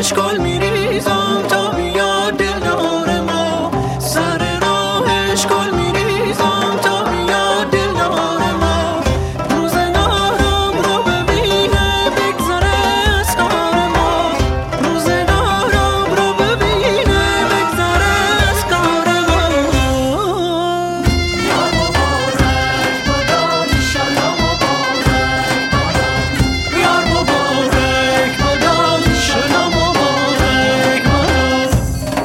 راهش گل میریزم تا بیاد دلدار ما، سر راهش گل میریزم تا بیاد دلدار ما. روزگارم رو ببینه بگذره از کار ما، روزگارم رو ببینه بگذره از کار ما. یا مبارک باد ایشالله مبارک باد، یار مبارک باد ایشالله مبارک باد.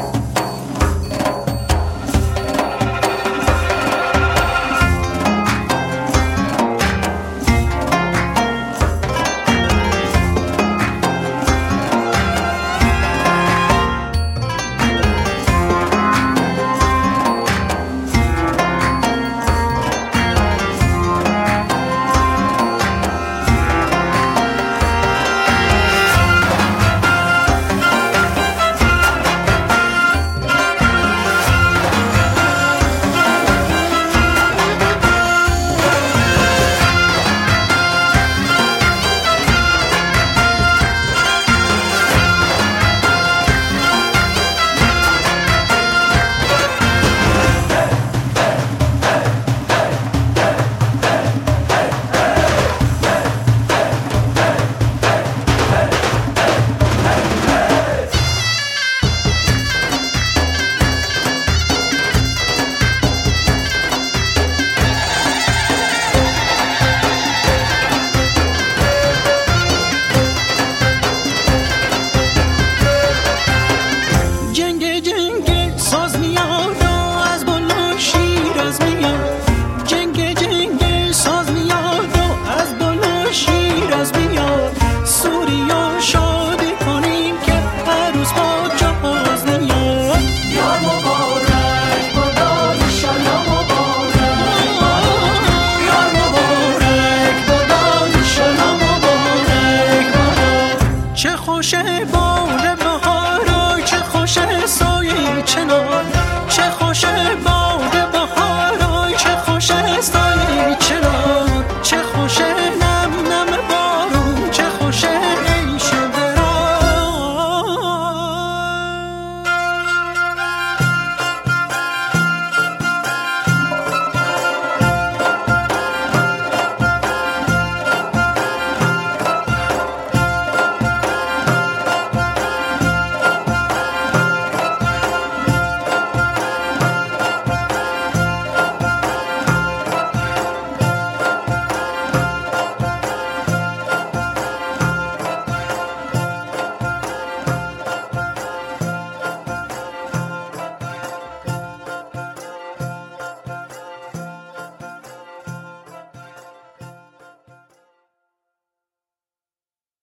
جنگ ساز میاد و از بالا شیراز میاد، جنگ ساز میاد و از بالا شیراز میاد. سوریا شادی کنیم که عروس با جهاز میاد. یا مبارک باد ایشالله مبارک باد، یا مبارک باد ایشالله مبارک باد. چه خوشه بال بهار، چه خوشه سایه چنار، چه خوشه